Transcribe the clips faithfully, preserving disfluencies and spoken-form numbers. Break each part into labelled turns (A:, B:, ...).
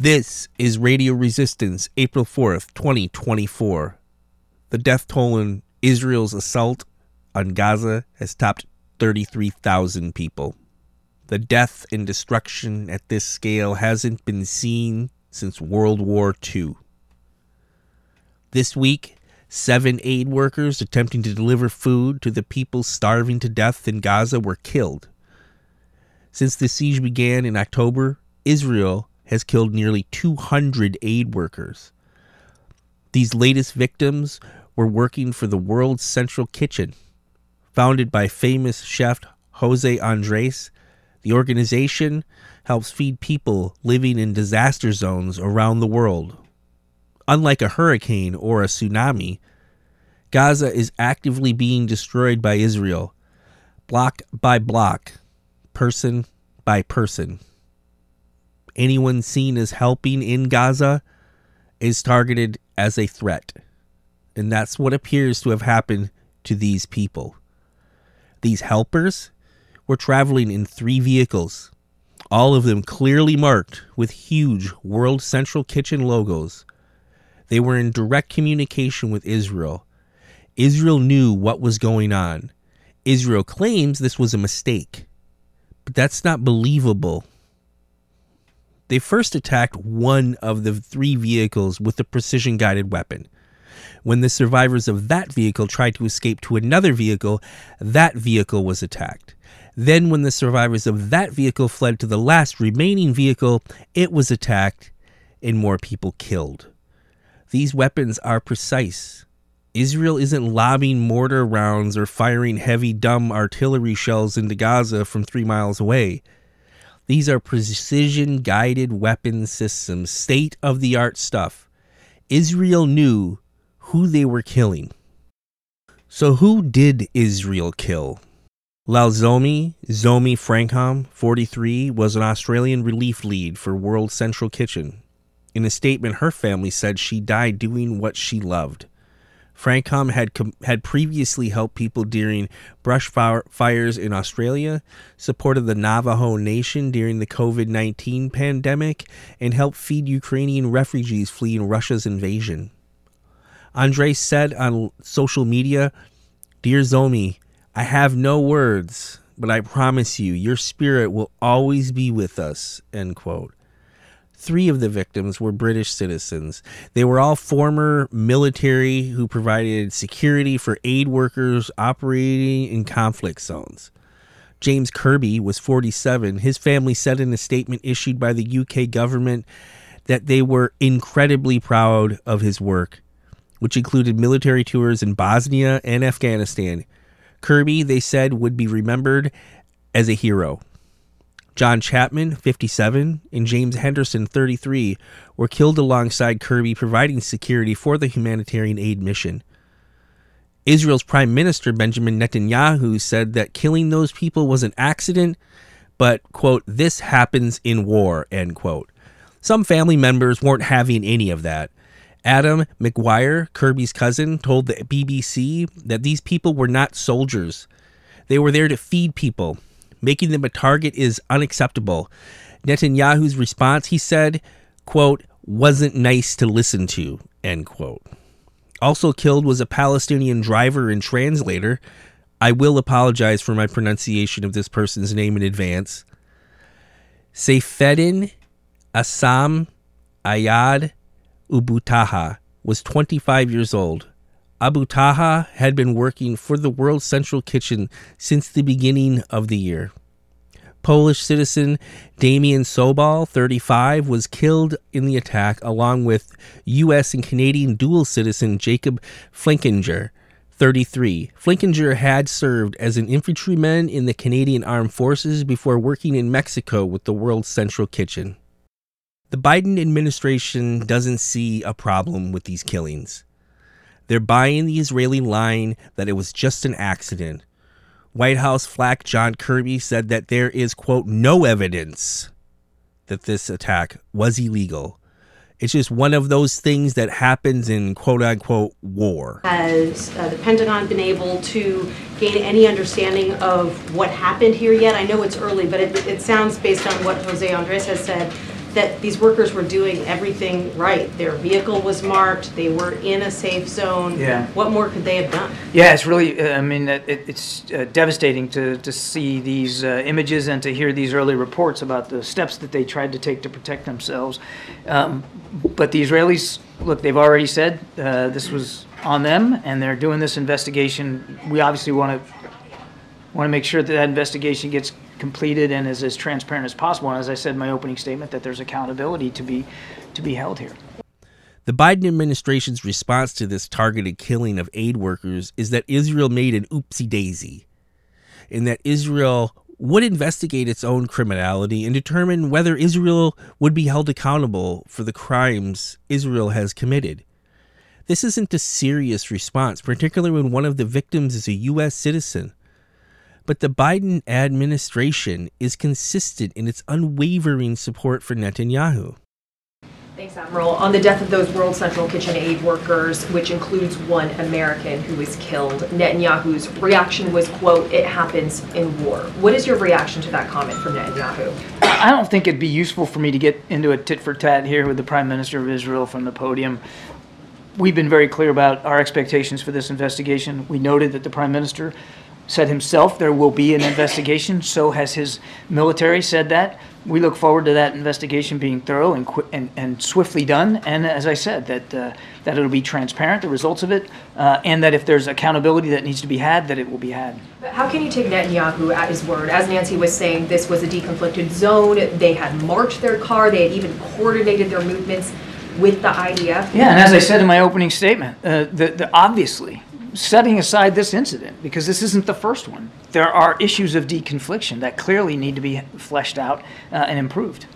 A: This is Radio Resistance, April fourth, twenty twenty-four. The death toll in Israel's assault on Gaza has topped thirty-three thousand people. The death and destruction at this scale hasn't been seen since World War Two. This week, seven aid workers attempting to deliver food to the people starving to death in Gaza were killed. Since the siege began in October, Israel has killed nearly two hundred aid workers. These latest victims were working for the World Central Kitchen. Founded by famous chef Jose Andres, the organization helps feed people living in disaster zones around the world. Unlike a hurricane or a tsunami, Gaza is actively being destroyed by Israel, block by block, person by person. Anyone seen as helping in Gaza is targeted as a threat. And that's what appears to have happened to these people. These helpers were traveling in three vehicles, all of them clearly marked with huge World Central Kitchen logos. They were in direct communication with Israel. Israel knew what was going on. Israel claims this was a mistake, but that's not believable. They first attacked one of the three vehicles with a precision-guided weapon. When the survivors of that vehicle tried to escape to another vehicle, that vehicle was attacked. Then when the survivors of that vehicle fled to the last remaining vehicle, it was attacked and more people killed. These weapons are precise. Israel isn't lobbing mortar rounds or firing heavy dumb artillery shells into Gaza from three miles away. These are precision-guided weapon systems, state-of-the-art stuff. Israel knew who they were killing. So who did Israel kill? Lalzomi Zomi Frankham, forty-three, was an Australian relief lead for World Central Kitchen. In a statement, her family said she died doing what she loved. Frankham had com- had previously helped people during brush fire- fires in Australia, supported the Navajo Nation during the covid nineteen pandemic, and helped feed Ukrainian refugees fleeing Russia's invasion. Andres said on social media, "Dear Zomi, I have no words, but I promise you, your spirit will always be with us," end quote. Three of the victims were British citizens. They were all former military who provided security for aid workers operating in conflict zones. James Kirby was forty-seven. His family said in a statement issued by the U K government that they were incredibly proud of his work, which included military tours in Bosnia and Afghanistan. Kirby, they said, would be remembered as a hero. John Chapman, fifty-seven, and James Henderson, thirty-three, were killed alongside Kirby providing security for the humanitarian aid mission. Israel's Prime Minister Benjamin Netanyahu said that killing those people was an accident, but, quote, "this happens in war," end quote. Some family members weren't having any of that. Adam McGuire, Kirby's cousin, told the B B C that these people were not soldiers. They were there to feed people. Making them a target is unacceptable. Netanyahu's response, he said, quote, "wasn't nice to listen to," end quote. Also killed was a Palestinian driver and translator. I will apologize for my pronunciation of this person's name in advance. Seyfeddin Assam Ayad Ubutaha was twenty-five years old. Abu Taha had been working for the World Central Kitchen since the beginning of the year. Polish citizen Damian Sobal, thirty-five, was killed in the attack along with U S and Canadian dual citizen Jacob Flinkinger, thirty-three. Flinkinger had served as an infantryman in the Canadian Armed Forces before working in Mexico with the World Central Kitchen. The Biden administration doesn't see a problem with these killings. They're buying the Israeli line that it was just an accident. White House flack John Kirby said that there is, quote, "no evidence that this attack was illegal. It's just one of those things that happens in quote-unquote war."
B: Has uh, the Pentagon been able to gain any understanding of what happened here yet? I know it's early, but it, it sounds, based on what Jose Andres has said, that these workers were doing everything right. Their vehicle was marked, they were in a safe zone.
C: Yeah.
B: What more could they have done?
C: Yeah, it's really, uh, I mean, it, it's uh, devastating to, to see these uh, images and to hear these early reports about the steps that they tried to take to protect themselves. Um, but the Israelis, look, they've already said uh, this was on them, and they're doing this investigation. We obviously want to want to make sure that that investigation gets completed and is as transparent as possible. And as I said in my opening statement, that there's accountability to be to be held here.
A: The Biden administration's response to this targeted killing of aid workers is that Israel made an oopsie daisy, and that Israel would investigate its own criminality and determine whether Israel would be held accountable for the crimes Israel has committed. This isn't a serious response, particularly when one of the victims is a U S citizen. But the Biden administration is consistent in its unwavering support for Netanyahu.
D: Thanks, Admiral. On the death of those World Central Kitchen aid workers, which includes one American who was killed, Netanyahu's reaction was, quote, "It happens in war." What is your reaction to that comment from Netanyahu?
C: I don't think it'd be useful for me to get into a tit-for-tat here with the Prime Minister of Israel from the podium. We've been very clear about our expectations for this investigation. We noted that the Prime Minister said himself there will be an investigation. So has his military said that. We look forward to that investigation being thorough and qu- and, and swiftly done. And as I said, that uh, that it'll be transparent, the results of it, uh, and that if there's accountability that needs to be had, that it will be had.
D: But how can you take Netanyahu at his word? As Nancy was saying, this was a deconflicted zone. They had marked their car. They had even coordinated their movements with the I D F.
C: Yeah, and as I said in my opening statement, uh, the, the obviously, setting aside this incident, because this isn't the first one, there are issues of deconfliction that clearly need to be fleshed out uh, and improved.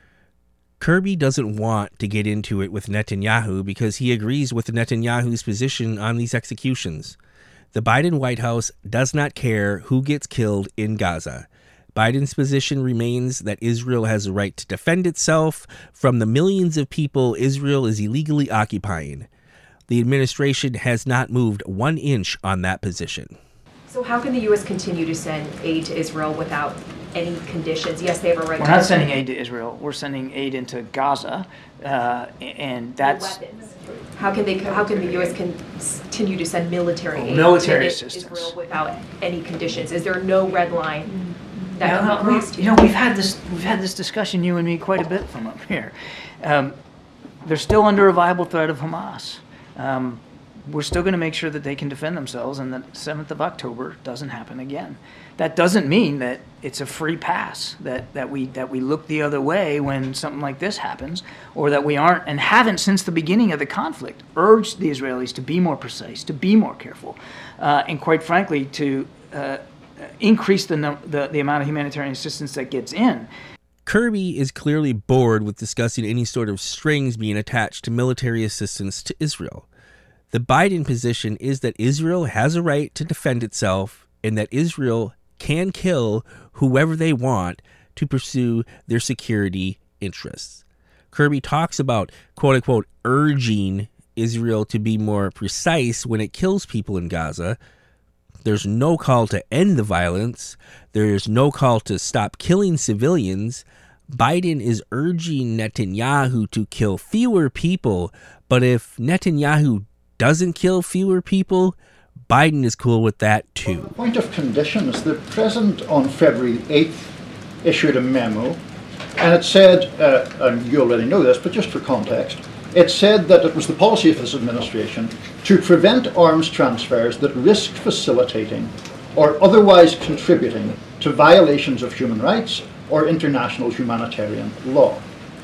A: Kirby doesn't want to get into it with Netanyahu because he agrees with Netanyahu's position on these executions. The Biden White House does not care who gets killed in Gaza. Biden's position remains that Israel has a right to defend itself from the millions of people Israel is illegally occupying. The administration has not moved one inch on that position.
D: So how can the U S continue to send aid to Israel without any conditions? Yes, they have a right
C: We're
D: to...
C: not sending aid to Israel. We're sending aid into Gaza, uh, and that's...
D: Weapons. How can they? How can the U S continue to send military aid
C: Military
D: to
C: assistance.
D: Israel without any conditions? Is there no red line that
C: Yeah,
D: can
C: no,
D: be crossed?
C: we- you know, we've had this we've had this discussion, you and me, quite a bit from up here. Um, they're still under a viable threat of Hamas. Um, we're still going to make sure that they can defend themselves, and that seventh of October doesn't happen again. That doesn't mean that it's a free pass, that, that we that we look the other way when something like this happens, or that we aren't and haven't since the beginning of the conflict urged the Israelis to be more precise, to be more careful, uh, and quite frankly, to uh, increase the, num- the the amount of humanitarian assistance that gets in.
A: Kirby is clearly bored with discussing any sort of strings being attached to military assistance to Israel. The Biden position is that Israel has a right to defend itself and that Israel can kill whoever they want to pursue their security interests. Kirby talks about, quote unquote, urging Israel to be more precise when it kills people in Gaza. There's no call to end the violence. There's no call to stop killing civilians. Biden is urging Netanyahu to kill fewer people, but if Netanyahu doesn't kill fewer people, Biden is cool with that too.
E: Well, point of conditions, the President on February eighth issued a memo, and it said, uh, and you already know this, but just for context, it said that it was the policy of this administration to prevent arms transfers that risk facilitating or otherwise contributing to violations of human rights or international humanitarian law.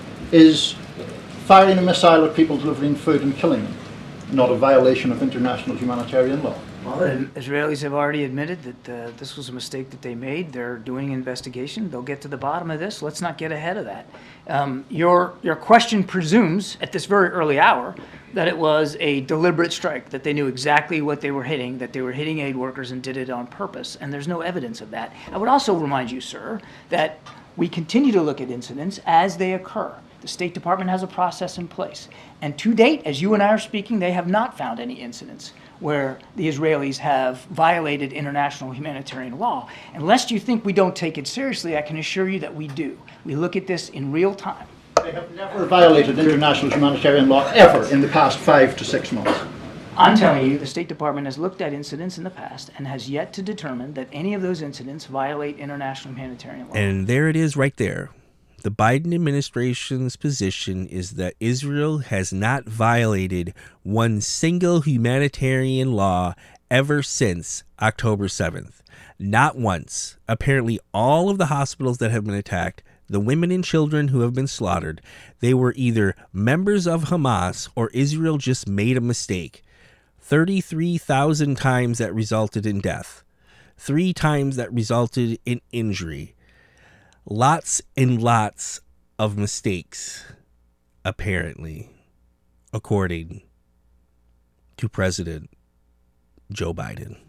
E: Is firing a missile at people delivering food and killing them not a violation of international humanitarian law?
C: Well, the Israelis have already admitted that uh, this was a mistake that they made. They're doing an investigation. They'll get to the bottom of this. Let's not get ahead of that. Um, your your question presumes, at this very early hour, that it was a deliberate strike, that they knew exactly what they were hitting, that they were hitting aid workers and did it on purpose, and there's no evidence of that. I would also remind you, sir, that we continue to look at incidents as they occur. The State Department has a process in place. And to date, as you and I are speaking, they have not found any incidents where the Israelis have violated international humanitarian law. And lest you think we don't take it seriously, I can assure you that we do. We look at this in real time.
E: They have never violated international humanitarian law ever in the past five to six months.
C: I'm telling you, the State Department has looked at incidents in the past and has yet to determine that any of those incidents violate international humanitarian law.
A: And there it is right there. The Biden administration's position is that Israel has not violated one single humanitarian law ever since October seventh. Not once. Apparently, all of the hospitals that have been attacked, the women and children who have been slaughtered, they were either members of Hamas or Israel just made a mistake. thirty-three thousand times that resulted in death. Three times that resulted in injury. Lots and lots of mistakes, apparently, according to President Joe Biden.